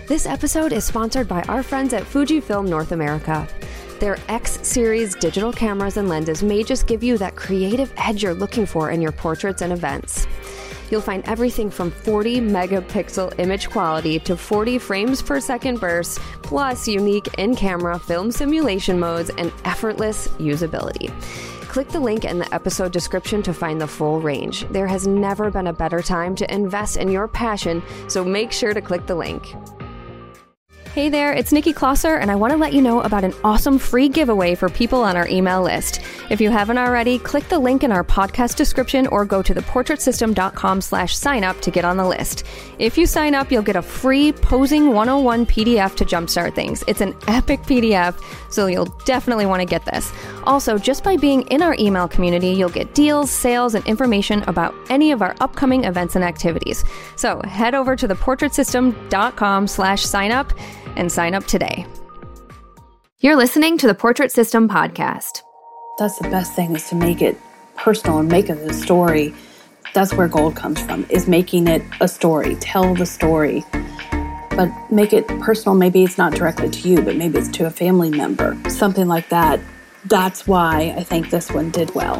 This episode is sponsored by our friends at Fujifilm North America. Their X-Series digital cameras and lenses may just give you that creative edge you're looking for in your portraits and events. You'll find everything from 40 megapixel image quality to 40 frames per second bursts, plus unique in-camera film simulation modes and effortless usability. Click the link in the episode description to find the full range. There has never been a better time to invest in your passion, so make sure to click the link. Hey there, it's Nikki Klosser, and I want to let you know about an awesome free giveaway for people on our email list. If you haven't already, click the link in our podcast description or go to theportraitsystem.com/sign-up to get on the list. If you sign up, you'll get a free Posing 101 PDF to jumpstart things. It's an epic PDF, so you'll definitely want to get this. Also, just by being in our email community, you'll get deals, sales, and information about any of our upcoming events and activities. So head over to theportraitsystem.com/sign-up and sign up today. You're listening to the Portrait System podcast. That's the best thing, is to make it personal and make it a story. That's where gold comes from, is making it a story. Tell the story, but make it personal. Maybe it's not directly to you, but maybe it's to a family member, something like that. That's why I think this one did well.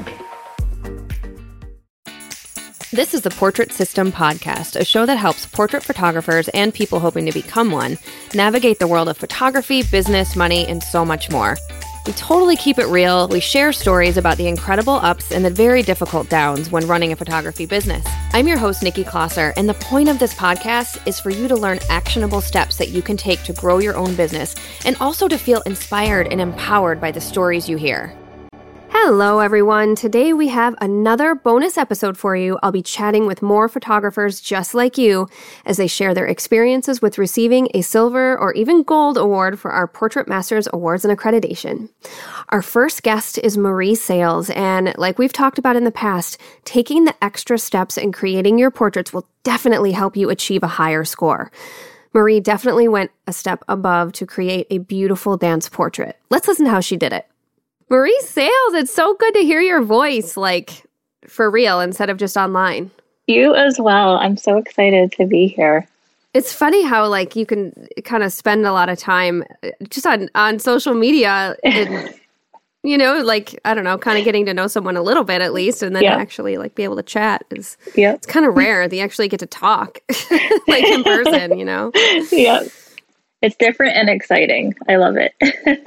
This is the Portrait System podcast, a show that helps portrait photographers and people hoping to become one navigate the world of photography, business, money, and so much more. We totally keep it real. We share stories about the incredible ups and the very difficult downs when running a photography business. I'm your host, Nikki Klosser, and the point of this podcast is for you to learn actionable steps that you can take to grow your own business and also to feel inspired and empowered by the stories you hear. Hello, everyone. Today we have another bonus episode for you. I'll be chatting with more photographers just like you as they share their experiences with receiving a silver or even gold award for our Portrait Masters Awards and Accreditation. Our first guest is Marie Sales, and like we've talked about in the past, taking the extra steps in creating your portraits will definitely help you achieve a higher score. Marie definitely went a step above to create a beautiful dance portrait. Let's listen to how she did it. Marie Sales, it's so good to hear your voice, like, for real, instead of just online. You as well. I'm so excited to be here. It's funny how, like, you can kind of spend a lot of time just on social media and, you know, like, I don't know, kind of getting to know someone a little bit at least, and then actually, like, be able to chat is, it's kind of rare that you actually get to talk, like, in person, you know? Yeah. It's different and exciting. I love it.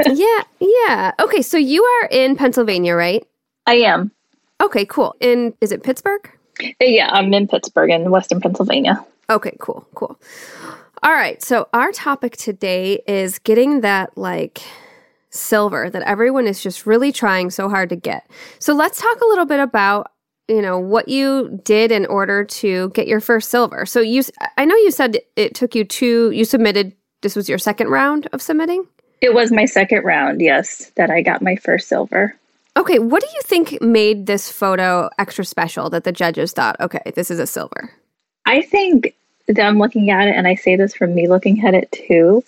Yeah. Okay, so you are in Pennsylvania, right? I am. Okay, cool. Is it Pittsburgh? Yeah, I'm in Pittsburgh in Western Pennsylvania. Okay, cool. All right, so our topic today is getting that, like, silver that everyone is just really trying so hard to get. So let's talk a little bit about, you know, what you did in order to get your first silver. So I know you said it took you you submitted. This was your second round of submitting? It was my second round, yes, that I got my first silver. Okay, what do you think made this photo extra special that the judges thought, okay, this is a silver? I think them looking at it, and I say this from me looking at it too,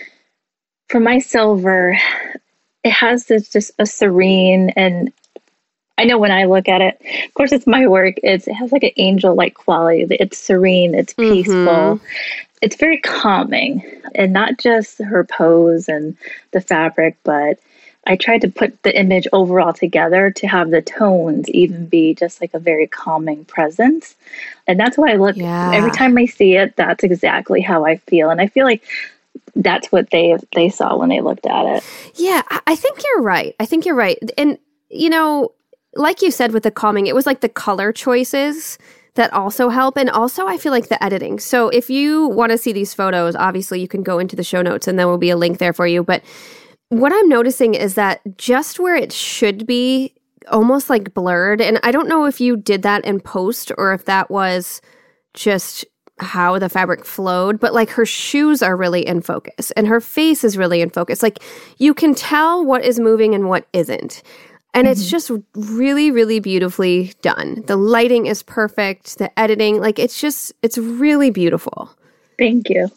for my silver, it has this just a serene, and I know when I look at it, of course it's my work, it has like an angel-like quality. It's serene, it's peaceful. It's very calming, and not just her pose and the fabric, but I tried to put the image overall together to have the tones even be just like a very calming presence. And that's why I look, every time I see it, that's exactly how I feel. And I feel like that's what they saw when they looked at it. Yeah, I think you're right. And, you know, like you said with the calming, it was like the color choices that also help. And also, I feel like the editing. So if you want to see these photos, obviously you can go into the show notes and there will be a link there for you. But what I'm noticing is that just where it should be almost like blurred, and I don't know if you did that in post or if that was just how the fabric flowed, but like her shoes are really in focus and her face is really in focus. Like you can tell what is moving and what isn't. And it's just really, really beautifully done. The lighting is perfect. The editing, like it's really beautiful. Thank you.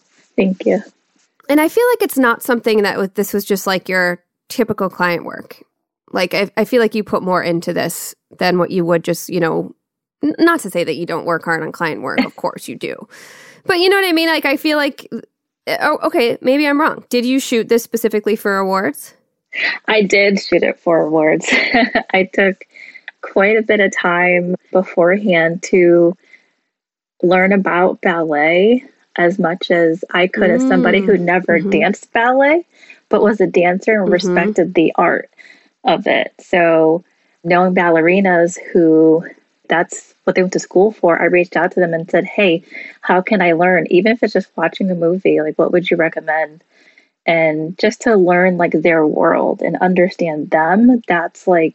And I feel like it's not something that this was just like your typical client work. Like I feel like you put more into this than what you would just, you know, not to say that you don't work hard on client work. Of course you do. But you know what I mean? Like I feel like Oh, okay. Maybe I'm wrong. Did you shoot this specifically for awards? I did shoot it for awards. I took quite a bit of time beforehand to learn about ballet as much as I could as somebody who never danced ballet, but was a dancer and respected the art of it. So knowing ballerinas who that's what they went to school for, I reached out to them and said, hey, how can I learn? Even if it's just watching a movie, like what would you recommend? And just to learn like their world and understand them, that's like,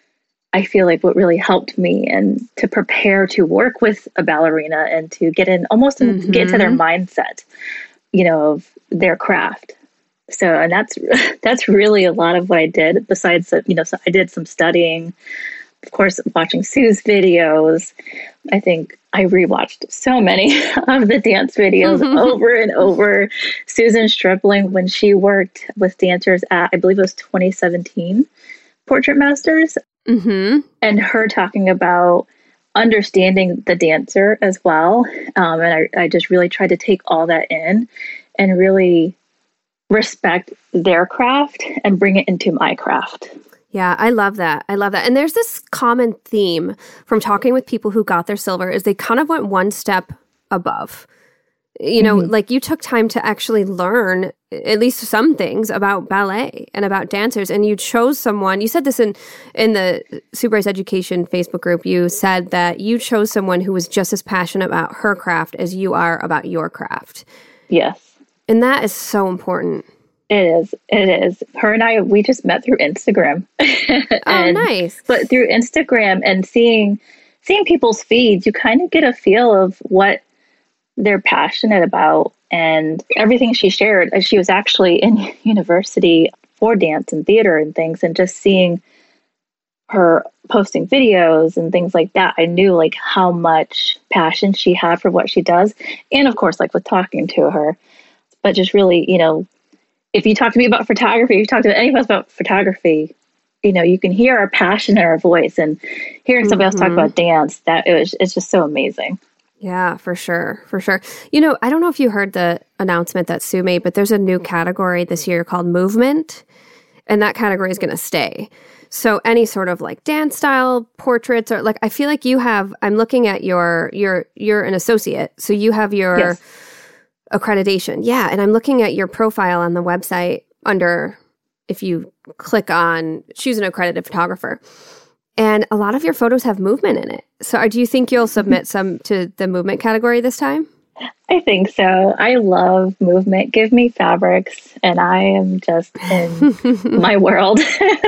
I feel like what really helped me and to prepare to work with a ballerina and to get in almost get into their mindset, you know, of their craft. So, and that's really a lot of what I did besides, you know, so I did some studying, of course, watching Sue's videos. I think I rewatched so many of the dance videos over and over. Susan Stripling, when she worked with dancers at, I believe it was 2017 Portrait Masters, and her talking about understanding the dancer as well. And I just really tried to take all that in and really respect their craft and bring it into my craft. Yeah, I love that. I love that. And there's this common theme from talking with people who got their silver is they kind of went one step above. You know, like you took time to actually learn at least some things about ballet and about dancers. And you chose someone, you said this in the Sue Bryce Education Facebook group, you said that you chose someone who was just as passionate about her craft as you are about your craft. Yes. And that is so important. It is. It is. Her and I, we just met through Instagram. Oh, nice. But through Instagram and seeing people's feeds, you kind of get a feel of what they're passionate about. And everything she shared, she was actually in university for dance and theater and things, and just seeing her posting videos and things like that, I knew like how much passion she had for what she does. And of course, like with talking to her, but just really, you know, if you talk to me about photography, if you talk to any of us about photography, you know, you can hear our passion in our voice, and hearing somebody else talk about dance, it's just so amazing. Yeah, for sure. For sure. You know, I don't know if you heard the announcement that Sue made, but there's a new category this year called movement, and that category is going to stay. So any sort of like dance style portraits, or like, I feel like you have, I'm looking at you're an associate. So you have your accreditation. Yeah. And I'm looking at your profile on the website under, if you click on choose an accredited photographer, and a lot of your photos have movement in it. So do you think you'll submit some to the movement category this time? I think so. I love movement. Give me fabrics, and I am just in my world.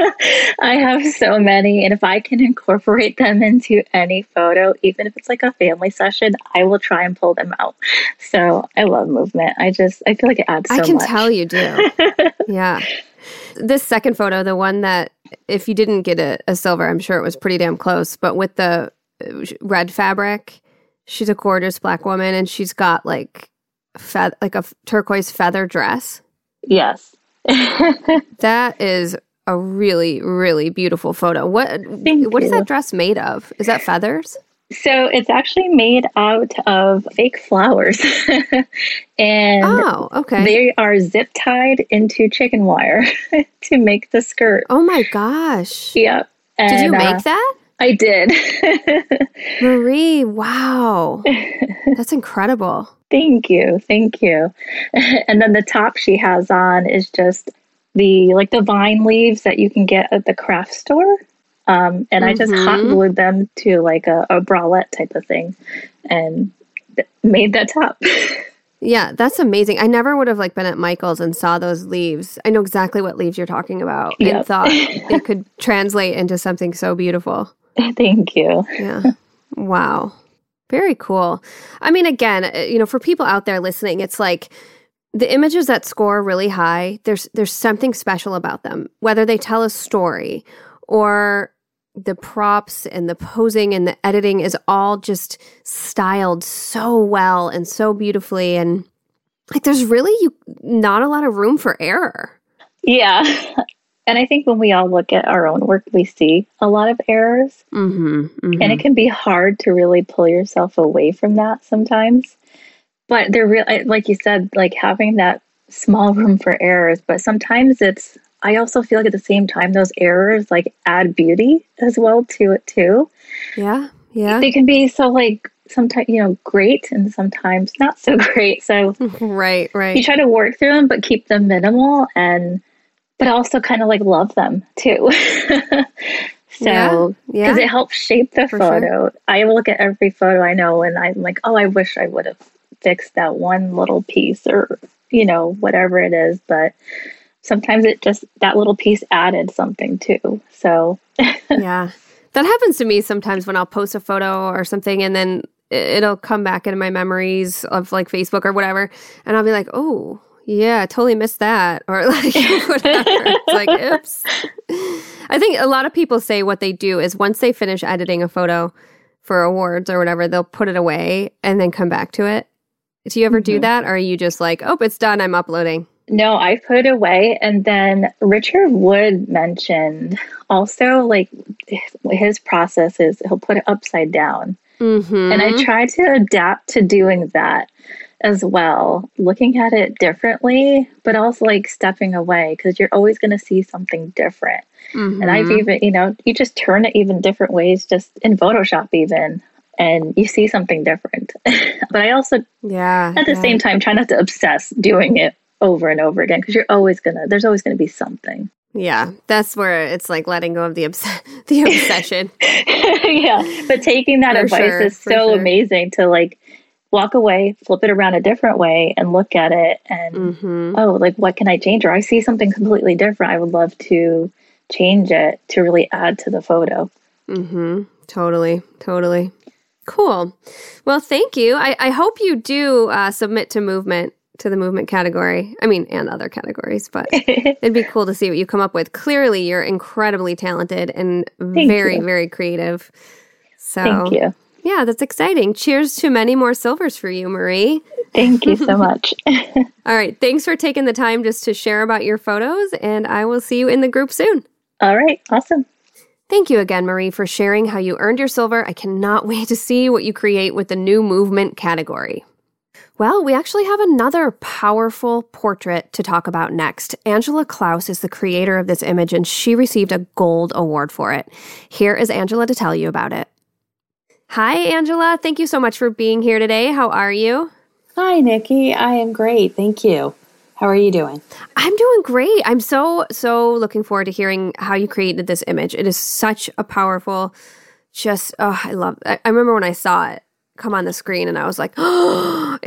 I have so many, and if I can incorporate them into any photo, even if it's like a family session, I will try and pull them out. So I love movement. I feel like it adds so much. I can tell you do. Yeah. This second photo, the one that, if you didn't get a silver, I'm sure it was pretty damn close, but with the red fabric, she's a gorgeous Black woman, and she's got like a turquoise feather dress. Yes. That is a really, really beautiful photo. What is that dress made of? Is that feathers? So it's actually made out of fake flowers. And they are zip tied into chicken wire to make the skirt. Oh my gosh. Yep. And, did you make that? I did. Marie, wow. That's incredible. Thank you. Thank you. And then the top she has on is just the vine leaves that you can get at the craft store. And I just hot glued them to like a bralette type of thing and made that top. Yeah, that's amazing. I never would have been at Michael's and saw those leaves. I know exactly what leaves you're talking about and thought it could translate into something so beautiful. Thank you. Yeah. Wow. Very cool. I mean, again, for people out there listening, it's like the images that score really high, there's something special about them, whether they tell a story or the props and the posing and the editing is all just styled so well and so beautifully. And there's really not a lot of room for error. Yeah. And I think when we all look at our own work, we see a lot of errors. And it can be hard to really pull yourself away from that sometimes. But they're real, like you said, like having that small room for errors. But sometimes I also feel like at the same time, those errors like add beauty as well to it too. Yeah. Yeah. They can be so like sometimes, great and sometimes not so great. So right. you try to work through them, but keep them minimal but also kind of like love them too. So, because it helps shape the photo. Sure. I look at every photo I know and I'm like, oh, I wish I would have fixed that one little piece or, whatever it is. But sometimes that little piece added something too. So, yeah, that happens to me sometimes when I'll post a photo or something and then it'll come back into my memories of like Facebook or whatever. And I'll be like, oh, yeah, totally missed that. Or like, whatever. It's like, oops. I think a lot of people say what they do is once they finish editing a photo for awards or whatever, they'll put it away and then come back to it. Do you ever do that? Or are you just like, oh, it's done, I'm uploading? No, I put it away. And then Richard Wood mentioned also like his process is he'll put it upside down. Mm-hmm. And I try to adapt to doing that as well, looking at it differently, but also like stepping away because you're always going to see something different. Mm-hmm. And I've even, you just turn it even different ways, just in Photoshop even, and you see something different. But I also, at the same time, try not to obsess doing it over and over again because there's always going to be something. Yeah, that's where it's like letting go of the obsession. Yeah, but taking that advice is so amazing to like walk away, flip it around a different way and look at it and, like, what can I change? Or I see something completely different. I would love to change it to really add to the photo. Mm-hmm. Totally. Cool. Well, thank you. I hope you do submit to the movement category. I mean, and other categories, but it'd be cool to see what you come up with. Clearly, you're incredibly talented and very, very creative. So, thank you. Yeah, that's exciting. Cheers to many more silvers for you, Marie. Thank you so much. All right. Thanks for taking the time just to share about your photos, and I will see you in the group soon. All right. Awesome. Thank you again, Marie, for sharing how you earned your silver. I cannot wait to see what you create with the new movement category. Well, we actually have another powerful portrait to talk about next. Angela Klaus is the creator of this image, and she received a gold award for it. Here is Angela to tell you about it. Hi, Angela. Thank you so much for being here today. How are you? Hi, Nikki. I am great. Thank you. How are you doing? I'm doing great. I'm so looking forward to hearing how you created this image. It is such a powerful, I love it. I remember when I saw it come on the screen and I was like, oh,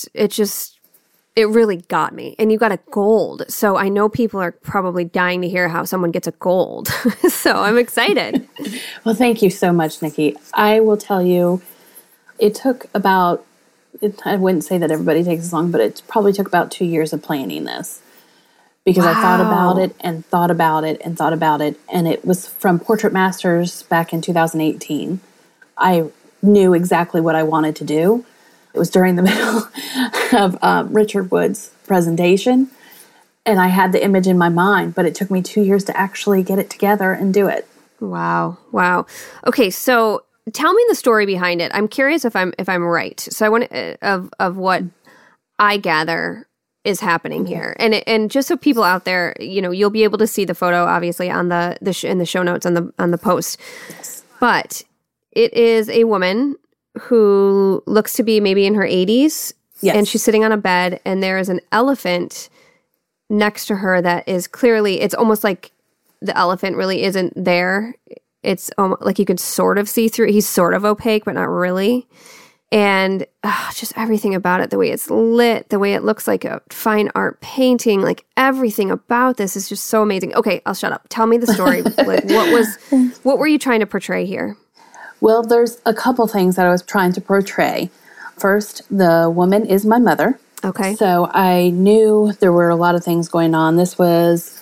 it really got me. And you got a gold. So I know people are probably dying to hear how someone gets a gold. So I'm excited. Well, thank you so much, Nikki. I will tell you, it took about, I wouldn't say that everybody takes as long, but it probably took about 2 years of planning this. Because I thought about it and thought about it and thought about it. And it was from Portrait Masters back in 2018. I knew exactly what I wanted to do. It was during the middle of Richard Wood's presentation, and I had the image in my mind, but it took me 2 years to actually get it together and do it. Wow. Okay, so tell me the story behind it. I'm curious if I'm right. So I want of what I gather is happening here, and just so people out there, you'll be able to see the photo obviously on in the show notes on the post. Yes. But it is a woman who looks to be maybe in her 80s, and she's sitting on a bed, and there is an elephant next to her that is clearly, it's almost like the elephant really isn't there. It's almost like you could sort of see through. He's sort of opaque, but not really. And just everything about it, the way it's lit, the way it looks like a fine art painting, like everything about this is just so amazing. Okay, I'll shut up. Tell me the story. What were you trying to portray here? Well, there's a couple things that I was trying to portray. First, the woman is my mother. Okay. So I knew there were a lot of things going on. This was,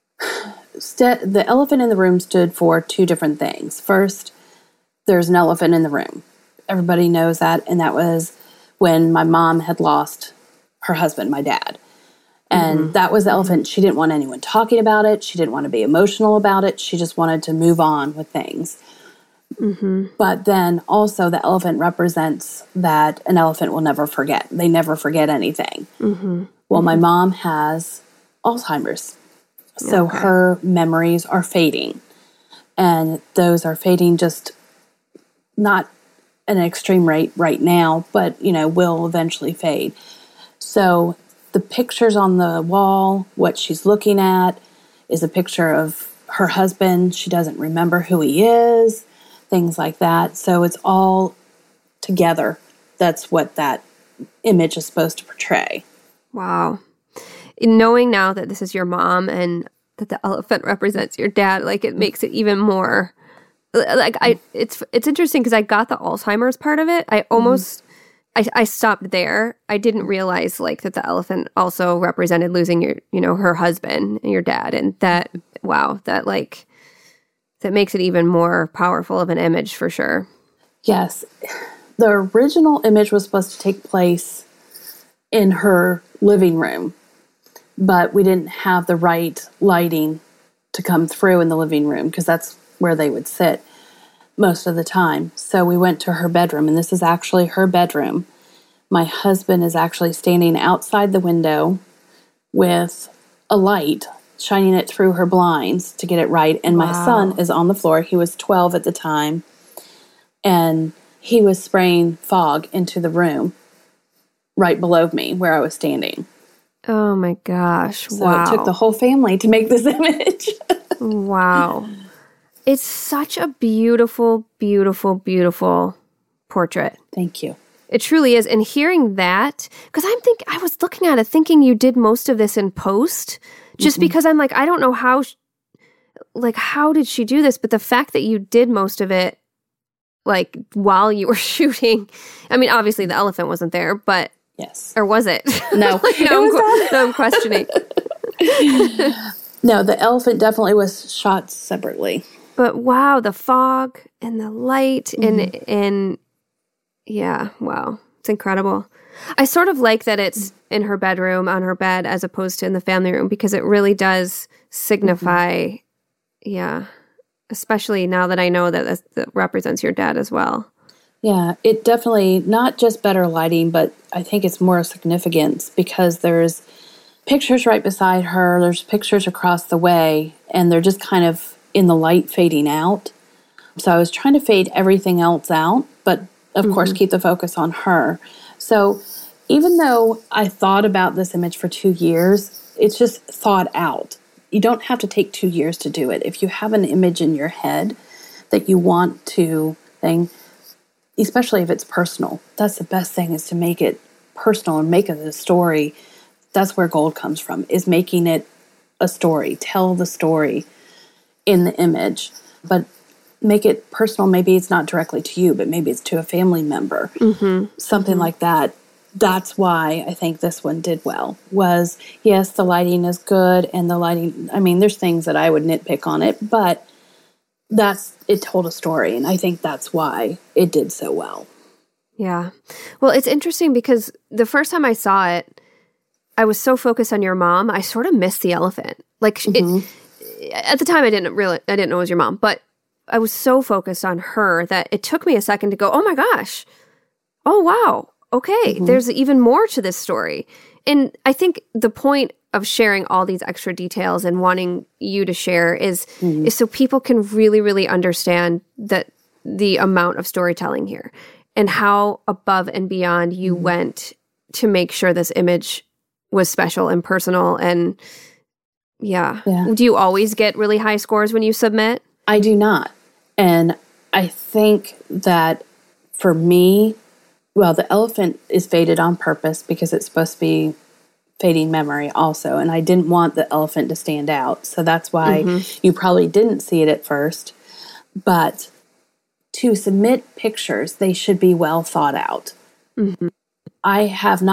the elephant in the room stood for two different things. First, there's an elephant in the room. Everybody knows that. And that was when my mom had lost her husband, my dad. And that was the elephant. She didn't want anyone talking about it. She didn't want to be emotional about it. She just wanted to move on with things. But then also the elephant represents that an elephant will never forget. They never forget anything. Well, my mom has Alzheimer's. So her memories are fading. And those are fading just not at an extreme rate right now, but, will eventually fade. So the pictures on the wall, what she's looking at is a picture of her husband. She doesn't remember who he is, things like that. So it's all together. That's what that image is supposed to portray. Wow. Knowing now that this is your mom and that the elephant represents your dad, it makes it even more it's interesting because I got the Alzheimer's part of it. I almost I stopped there. I didn't realize that the elephant also represented losing her husband and your dad, and that that makes it even more powerful of an image for sure. Yes. The original image was supposed to take place in her living room, but we didn't have the right lighting to come through in the living room because that's where they would sit most of the time. So we went to her bedroom, and this is actually her bedroom. My husband is actually standing outside the window with a light, shining it through her blinds to get it right. And my son is on the floor. He was 12 at the time, and he was spraying fog into the room right below me where I was standing. Oh my gosh. So it took the whole family to make this image. Wow. It's such a beautiful, beautiful, beautiful portrait. Thank you. It truly is. And hearing that, because I was looking at it thinking you did most of this in post, just because I'm I don't know how, how did she do this? But the fact that you did most of it, while you were shooting, I mean, obviously the elephant wasn't there, but. Yes. Or was it? No. I'm questioning. No, the elephant definitely was shot separately. But wow, the fog and the light and yeah, wow. It's incredible. I sort of like that it's in her bedroom, on her bed, as opposed to in the family room, because it really does signify, especially now that I know that that represents your dad as well. Yeah, it definitely, not just better lighting, but I think it's more significance because there's pictures right beside her, there's pictures across the way, and they're just kind of in the light fading out. So I was trying to fade everything else out, but of course keep the focus on her. So even though I thought about this image for 2 years, it's just thought out. You don't have to take 2 years to do it. If you have an image in your head that you want to think, especially if it's personal, that's the best thing, is to make it personal and make it a story. That's where gold comes from, is making it a story. Tell the story in the image, but make it personal. Maybe it's not directly to you, but maybe it's to a family member, something like that. That's why I think this one did well, was, yes, the lighting is good, and the lighting, I mean, there's things that I would nitpick on it, but it told a story, and I think that's why it did so well. Yeah. Well, it's interesting because the first time I saw it, I was so focused on your mom, I sort of missed the elephant. At the time, I didn't know it was your mom, but I was so focused on her that it took me a second to go, oh my gosh, oh wow, okay, there's even more to this story. And I think the point of sharing all these extra details and wanting you to share is so people can really, really understand that the amount of storytelling here and how above and beyond you went to make sure this image was special and personal. And yeah. Do you always get really high scores when you submit? I do not. And I think that for me, well, the elephant is faded on purpose because it's supposed to be fading memory also. And I didn't want the elephant to stand out. So that's why you probably didn't see it at first. But to submit pictures, they should be well thought out. I've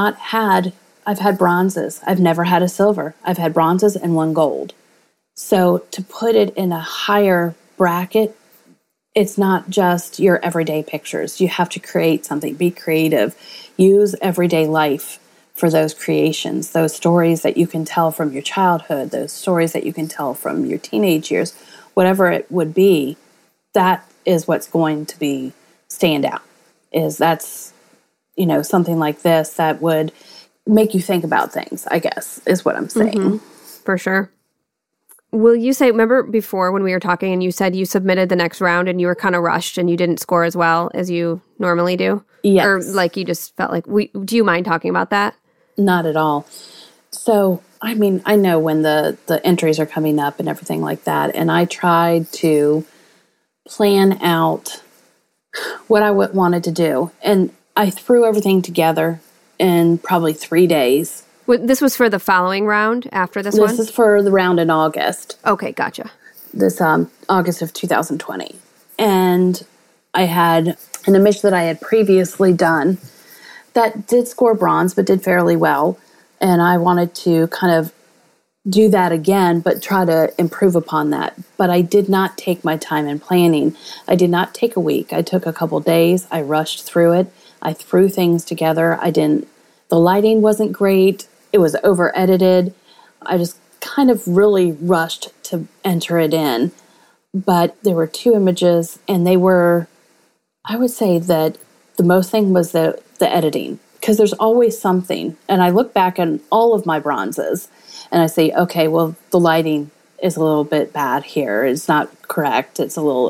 had bronzes. I've never had a silver. I've had bronzes and 1 gold. So to put it in a higher bracket, it's not just your everyday pictures. You have to create something, be creative, use everyday life for those creations, those stories that you can tell from your childhood, those stories that you can tell from your teenage years, whatever it would be, that is what's going to be stand out. That's something like this that would make you think about things, I guess, is what I'm saying. Mm-hmm. For sure. Will you say, remember before when we were talking and you said you submitted the next round and you were kind of rushed and you didn't score as well as you normally do? Yes. Or like you just felt like, do you mind talking about that? Not at all. So, I know when the entries are coming up and everything like that, and I tried to plan out what I wanted to do. And I threw everything together in probably 3 days. This was for the following round after this one? This is for the round in August. Okay, gotcha. This August of 2020. And I had an image that I had previously done that did score bronze, but did fairly well. And I wanted to kind of do that again, but try to improve upon that. But I did not take my time in planning. I did not take a week. I took a couple days. I rushed through it. I threw things together. The lighting wasn't great. It was over edited. I just kind of really rushed to enter it in. But there were 2 images, and they were, I would say that the most thing was the editing, because there's always something. And I look back at all of my bronzes and I say, okay, well, the lighting is a little bit bad here. It's not correct. It's a little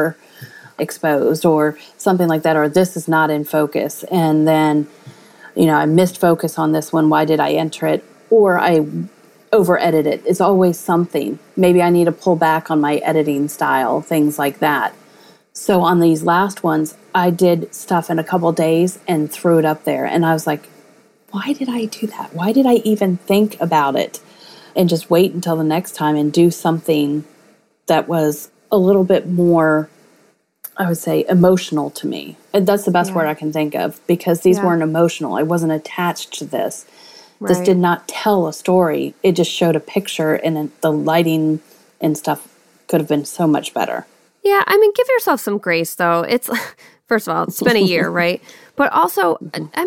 overexposed or something like that, or this is not in focus. And then, I missed focus on this one. Why did I enter it? Or I over-edit it. It's always something. Maybe I need to pull back on my editing style, things like that. So on these last ones, I did stuff in a couple days and threw it up there. And I was like, why did I do that? Why did I even think about it? And just wait until the next time and do something that was a little bit more, I would say, emotional to me. And that's the best word I can think of, because these weren't emotional. I wasn't attached to this. Right. This did not tell a story. It just showed a picture, and the lighting and stuff could have been so much better. Yeah, give yourself some grace, though. It's, first of all, it's been a year, right? But also,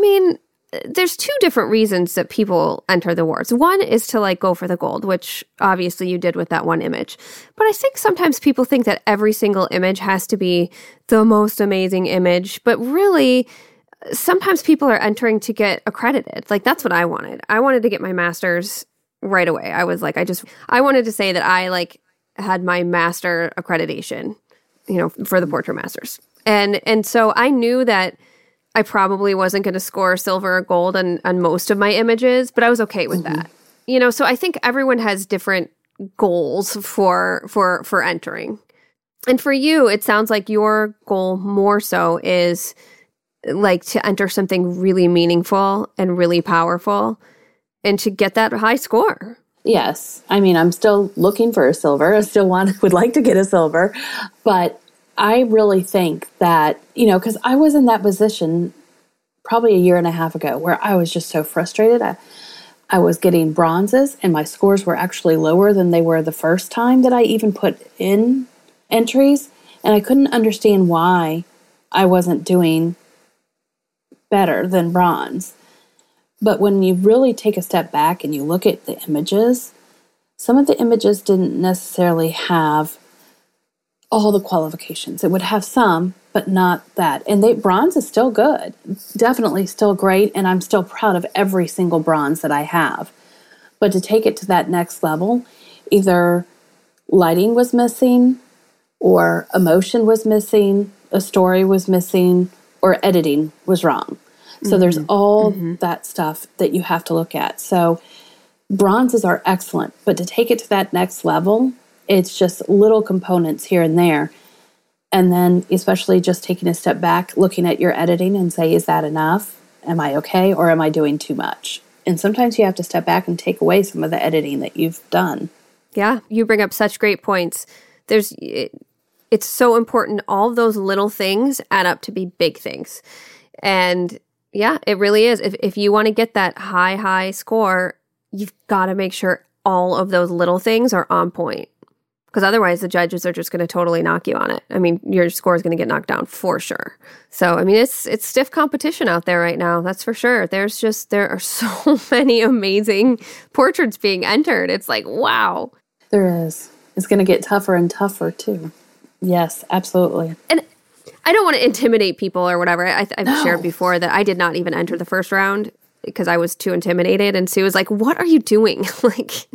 there's 2 different reasons that people enter the awards. One is to go for the gold, which obviously you did with that one image. But I think sometimes people think that every single image has to be the most amazing image. But really, sometimes people are entering to get accredited. That's what I wanted. I wanted to get my master's right away. I was I wanted to say that I had my master accreditation, for the Portrait Masters. And so I knew that I probably wasn't going to score silver or gold on most of my images, but I was okay with that. So I think everyone has different goals for entering. And for you, it sounds like your goal more so is to enter something really meaningful and really powerful and to get that high score. Yes. I'm still looking for a silver. I still would like to get a silver. But I really think that, because I was in that position probably a year and a half ago where I was just so frustrated. I was getting bronzes and my scores were actually lower than they were the first time that I even put in entries. And I couldn't understand why I wasn't doing better than bronze. But when you really take a step back and you look at the images, some of the images didn't necessarily have all the qualifications. It would have some, but not that. And bronze is still good, definitely still great, and I'm still proud of every single bronze that I have. But to take it to that next level, either lighting was missing, or emotion was missing, a story was missing, or editing was wrong. So there's all that stuff that you have to look at. So bronzes are excellent, but to take it to that next level, it's just little components here and there. And then especially just taking a step back, looking at your editing and say, is that enough? Am I okay? Or am I doing too much? And sometimes you have to step back and take away some of the editing that you've done. Yeah, you bring up such great points. It's so important. All of those little things add up to be big things. And yeah, it really is. If you want to get that high score, you've got to make sure all of those little things are on point. Because otherwise, the judges are just going to totally knock you on it. Your score is going to get knocked down for sure. So, it's stiff competition out there right now. That's for sure. There are so many amazing portraits being entered. It's like, wow. There is. It's going to get tougher and tougher, too. Yes, absolutely. And I don't want to intimidate people or whatever. I've shared before that I did not even enter the first round because I was too intimidated. And Sue was like, "What are you doing?" Like,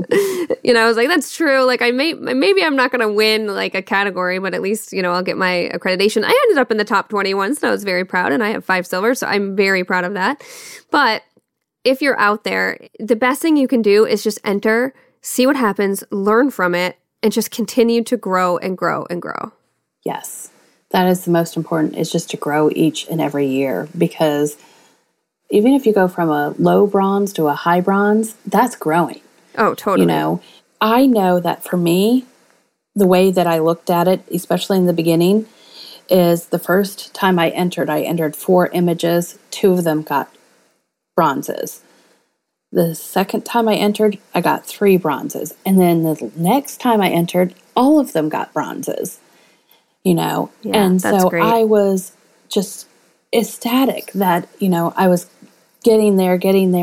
I was like, "That's true. Like, maybe I'm not going to win like a category, but at least, I'll get my accreditation." I ended up in the top 20 once, and I was very proud, and I have 5 silvers, so I'm very proud of that. But if you're out there, the best thing you can do is just enter, see what happens, learn from it, and just continue to grow and grow and grow. Yes. That is the most important, is just to grow each and every year, because even if you go from a low bronze to a high bronze, that's growing. Oh, totally. I know that for me, the way that I looked at it, especially in the beginning, is the first time I entered 4 images. 2 of them got bronzes. The second time I entered, I got 3 bronzes. And then the next time I entered, all of them got bronzes. Yeah, and so great. I was just ecstatic that, I was getting there.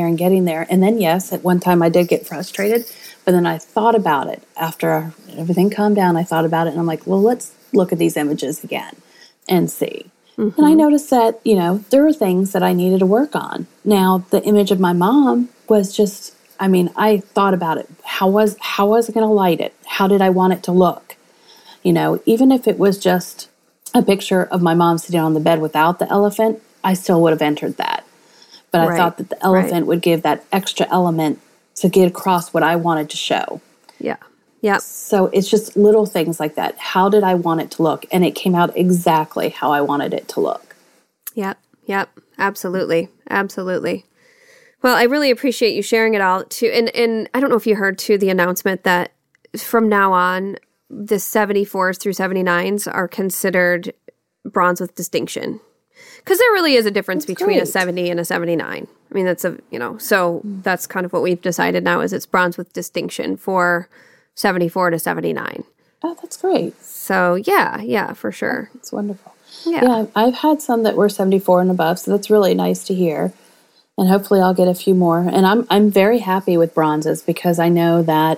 And then, yes, at one time I did get frustrated, but then I thought about it. After everything calmed down, I thought about it, and I'm like, well, let's look at these images again and see. Mm-hmm. And I noticed that, there were things that I needed to work on. Now, the image of my mom was just, I thought about it. How was I going to light it? How did I want it to look? Even if it was just a picture of my mom sitting on the bed without the elephant, I still would have entered that. But I thought that the elephant would give that extra element to get across what I wanted to show. Yeah. Yeah. So it's just little things like that. How did I want it to look? And it came out exactly how I wanted it to look. Yep. Yep. Absolutely. Absolutely. Well, I really appreciate you sharing it all too. And I don't know if you heard too the announcement that from now on, the 74s through 79s are considered bronze with distinction. Because there really is a difference between a 70 and a 79. That's so that's kind of what we've decided now is it's bronze with distinction for 74 to 79. Oh, that's great. So yeah, for sure. It's wonderful. Yeah, I've had some that were 74 and above, so that's really nice to hear. And hopefully I'll get a few more. And I'm very happy with bronzes because I know that,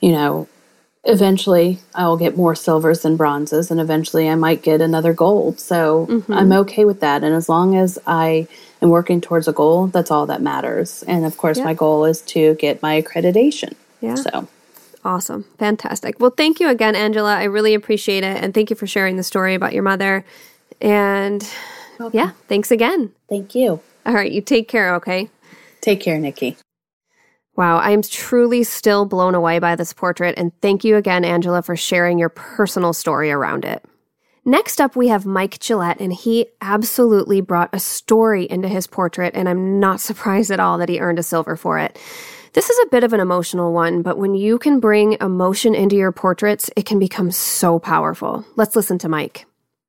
eventually I'll get more silvers than bronzes, and eventually I might get another gold. So I'm okay with that. And as long as I am working towards a goal, that's all that matters. And of course, my goal is to get my accreditation. Yeah. So awesome. Fantastic. Well, thank you again, Angela. I really appreciate it. And thank you for sharing the story about your mother. And thanks again. Thank you. All right. You take care, okay? Take care, Nikki. Wow, I am truly still blown away by this portrait, and thank you again, Angela, for sharing your personal story around it. Next up, we have Mike Gillette, and he absolutely brought a story into his portrait, and I'm not surprised at all that he earned a silver for it. This is a bit of an emotional one, but when you can bring emotion into your portraits, it can become so powerful. Let's listen to Mike.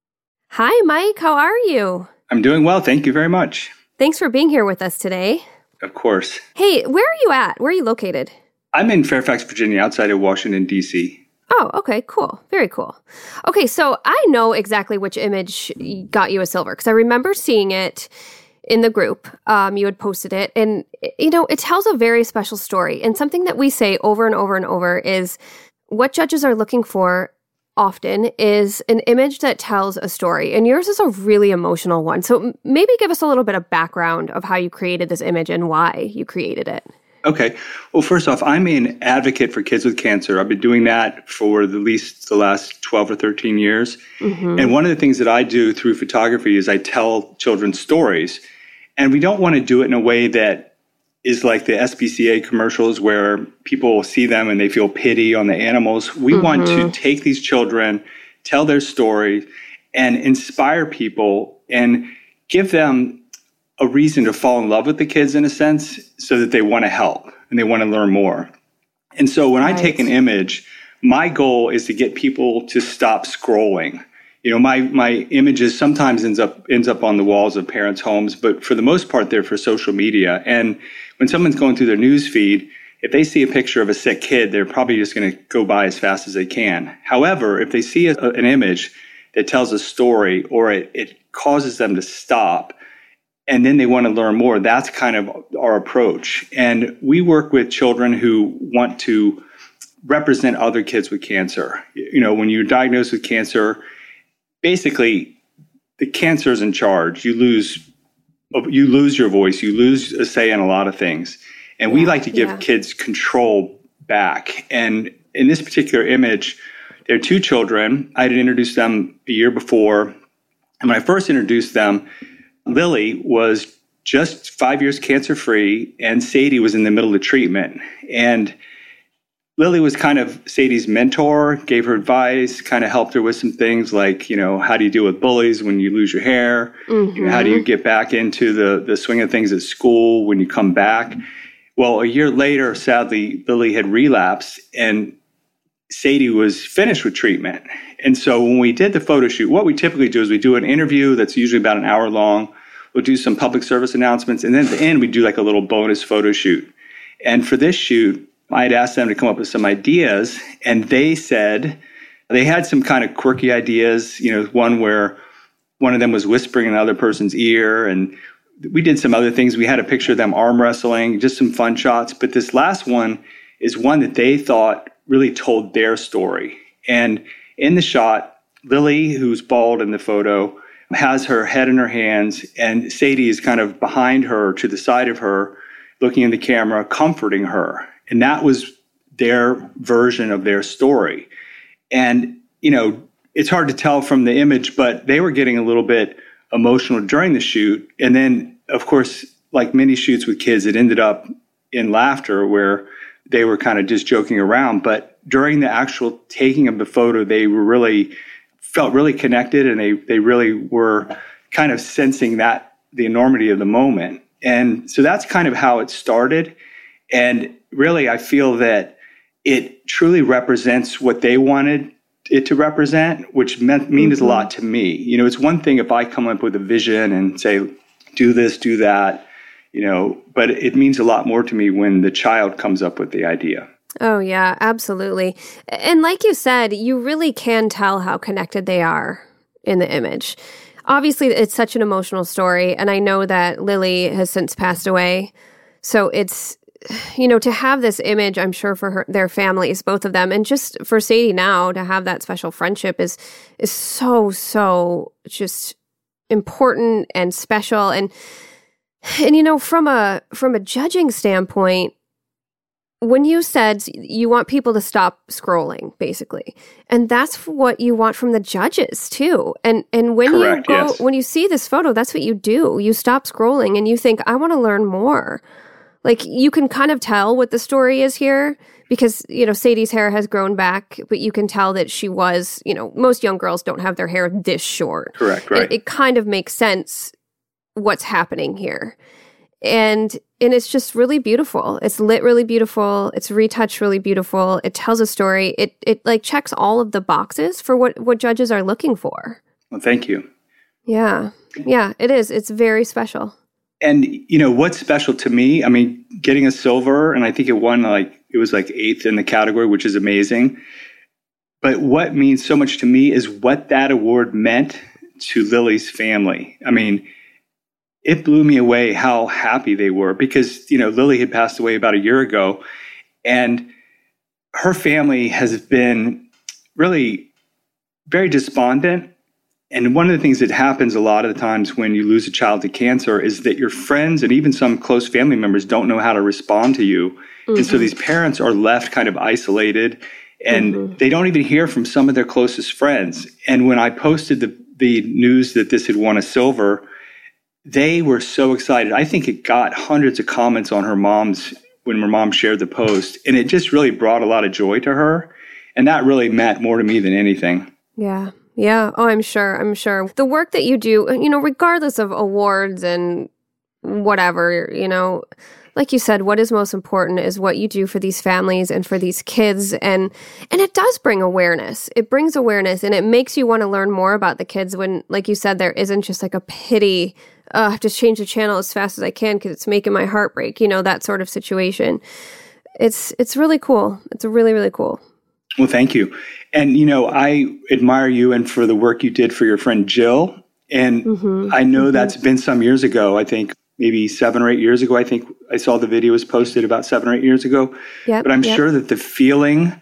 Hi, Mike. How are you? I'm doing well. Thank you very much. Thanks for being here with us today. Of course. Hey, where are you at? Where are you located? I'm in Fairfax, Virginia, outside of Washington, D.C. Oh, okay, cool. Very cool. Okay, so I know exactly which image got you a silver because I remember seeing it in the group. You had posted it, and it tells a very special story. And something that we say over and over and over is what judges are looking for often is an image that tells a story. And yours is a really emotional one. So maybe give us a little bit of background of how you created this image and why you created it. Okay. Well, first off, I'm an advocate for kids with cancer. I've been doing that for at least the last 12 or 13 years. Mm-hmm. And one of the things that I do through photography is I tell children's stories. And we don't want to do it in a way that is like the SPCA commercials where people see them and they feel pity on the animals. We want to take these children, tell their story, and inspire people and give them a reason to fall in love with the kids in a sense so that they want to help and they want to learn more. And so when I take an image, my goal is to get people to stop scrolling. My images sometimes ends up on the walls of parents' homes, but for the most part, they're for social media. And when someone's going through their news feed, if they see a picture of a sick kid, they're probably just going to go by as fast as they can. However, if they see an image that tells a story or it causes them to stop and then they want to learn more, that's kind of our approach. And we work with children who want to represent other kids with cancer. You know, when you're diagnosed with cancer, basically the cancer is in charge. You lose your voice, you lose a say in a lot of things. And we like to give kids control back. And in this particular image, there are two children. I had introduced them a year before. And when I first introduced them, Lily was just 5 years cancer-free, and Sadie was in the middle of treatment. And Lily was kind of Sadie's mentor, gave her advice, kind of helped her with some things like, you know, how do you deal with bullies when you lose your hair? You know, how do you get back into the swing of things at school when you come back? Well, a year later, sadly, Lily had relapsed, and Sadie was finished with treatment. And so when we did the photo shoot, what we typically do is we do an interview that's usually about an hour long. We'll do some public service announcements. And then at the end, we do like a little bonus photo shoot. And for this shoot, I had asked them to come up with some ideas. And they said they had some kind of quirky ideas, you know, one where one of them was whispering in another person's ear. And we did some other things. We had a picture of them arm wrestling, just some fun shots. But this last one is one that they thought really told their story. And in the shot, Lily, who's bald in the photo, has her head in her hands, and Sadie is kind of behind her, to the side of her, looking in the camera, comforting her. And that was their version of their story. And, you know, it's hard to tell from the image, but they were getting a little bit emotional during the shoot. And then, of course, like many shoots with kids, it ended up in laughter where they were kind of just joking around. But during the actual taking of the photo, they were felt really connected, and they really were kind of sensing that the enormity of the moment. And so that's kind of how it started. And really, I feel that it truly represents what they wanted it to represent, which means a lot to me. You know, it's one thing if I come up with a vision and say, do this, do that, you know, but it means a lot more to me when the child comes up with the idea. Oh, yeah, absolutely. And like you said, you really can tell how connected they are in the image. Obviously, it's such an emotional story, and I know that Lily has since passed away. So it's, you know, to have this image, I'm sure for their families, both of them, and just for Sadie now, to have that special friendship is so just important and special. And you know, from a judging standpoint, when you said you want people to stop scrolling, basically, and that's what you want from the judges too. And when Correct, you go, yes. when you see this photo, that's what you do. You stop scrolling and you think, I want to learn more. Like, you can kind of tell what the story is here because, you know, Sadie's hair has grown back, but you can tell that she was, you know, most young girls don't have their hair this short. Correct, right. It kind of makes sense what's happening here. And it's just really beautiful. It's lit really beautiful. It's retouched really beautiful. It tells a story. It like checks all of the boxes for what judges are looking for. Well, thank you. Yeah. Yeah, it is. It's very special. And, you know, what's special to me, I mean, getting a silver, and I think it was 8th in the category, which is amazing. But what means so much to me is what that award meant to Lily's family. I mean, it blew me away how happy they were because, you know, Lily had passed away about a year ago, and her family has been really very despondent. And one of the things that happens a lot of the times when you lose a child to cancer is that your friends and even some close family members don't know how to respond to you. Mm-hmm. And so these parents are left kind of isolated, and they don't even hear from some of their closest friends. And when I posted the news that this had won a silver, they were so excited. I think it got hundreds of comments on when her mom shared the post, and it just really brought a lot of joy to her. And that really meant more to me than anything. Yeah. Yeah. Oh, I'm sure. The work that you do, you know, regardless of awards and whatever, you know, like you said, what is most important is what you do for these families and for these kids. And it does bring awareness. It brings awareness, and it makes you want to learn more about the kids when, like you said, there isn't just like a pity, I have to change the channel as fast as I can because it's making my heart break, you know, that sort of situation. It's really cool. It's really, really cool. Well, thank you. And, you know, I admire you and for the work you did for your friend Jill. And I know that's been some years ago. I think maybe 7 or 8 years ago. I think I saw the video was posted about 7 or 8 years ago. Yep, but I'm sure that the feeling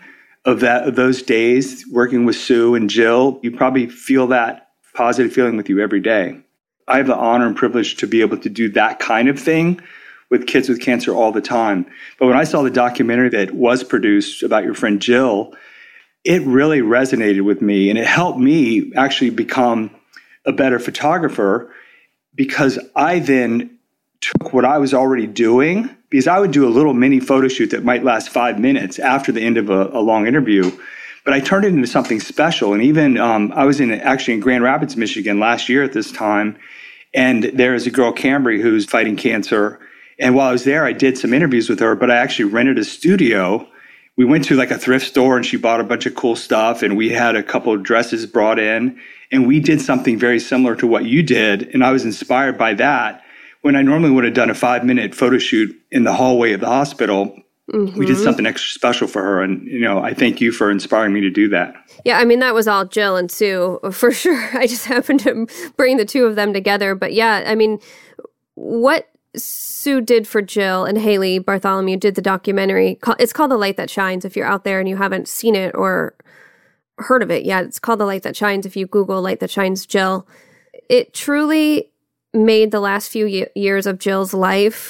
of those days working with Sue and Jill, you probably feel that positive feeling with you every day. I have the honor and privilege to be able to do that kind of thing with kids with cancer all the time. But when I saw the documentary that was produced about your friend Jill, it really resonated with me, and it helped me actually become a better photographer, because I then took what I was already doing, because I would do a little mini photo shoot that might last 5 minutes after the end of a long interview, but I turned it into something special. And even I was actually in Grand Rapids, Michigan last year at this time, and there is a girl, Cambry, who's fighting cancer. And while I was there, I did some interviews with her, but I actually rented a studio. We went to like a thrift store and she bought a bunch of cool stuff, and we had a couple of dresses brought in, and we did something very similar to what you did. And I was inspired by that. When I normally would have done a 5-minute photo shoot in the hallway of the hospital, we did something extra special for her. And, I thank you for inspiring me to do that. Yeah, I mean, that was all Jill and Sue, for sure. I just happened to bring the two of them together. But yeah, I mean, what Sue did for Jill and Haley Bartholomew did the documentary. It's called The Light That Shines. If you're out there and you haven't seen it or heard of it yet, it's called The Light That Shines. If you Google Light That Shines Jill, it truly made the last few years of Jill's life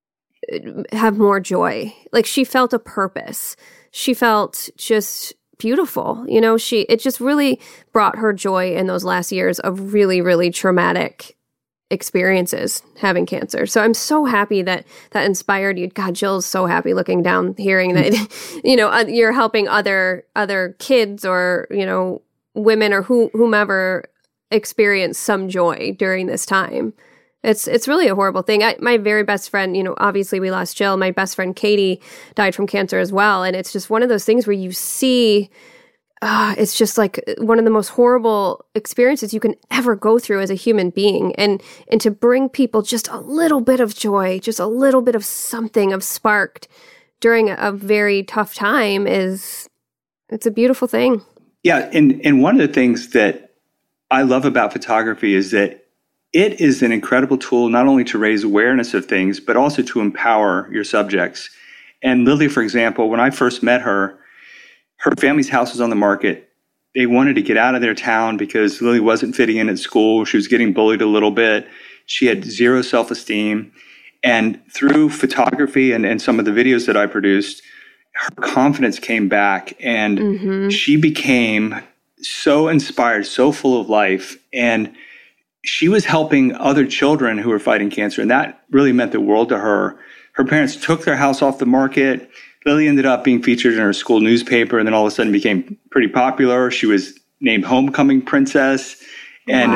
have more joy. Like, she felt a purpose. She felt just beautiful. It just really brought her joy in those last years of really, really traumatic experiences having cancer. So I'm so happy that inspired you. God, Jill's so happy looking down, hearing that, you're helping other kids or, women or whomever experience some joy during this time. It's really a horrible thing. My very best friend, obviously we lost Jill. My best friend Katie died from cancer as well. And it's just one of those things where you see, it's just like one of the most horrible experiences you can ever go through as a human being. And to bring people just a little bit of joy, just a little bit of something of sparked during a very tough time it's a beautiful thing. Yeah. And one of the things that I love about photography is that it is an incredible tool, not only to raise awareness of things, but also to empower your subjects. And Lily, for example, when I first met her family's house was on the market. They wanted to get out of their town because Lily wasn't fitting in at school. She was getting bullied a little bit. She had zero self-esteem. And through photography and some of the videos that I produced, her confidence came back, and she became so inspired, so full of life. And she was helping other children who were fighting cancer, and that really meant the world to her. Her parents took their house off the market. Lily ended up being featured in her school newspaper, and then all of a sudden became pretty popular. She was named Homecoming Princess. And,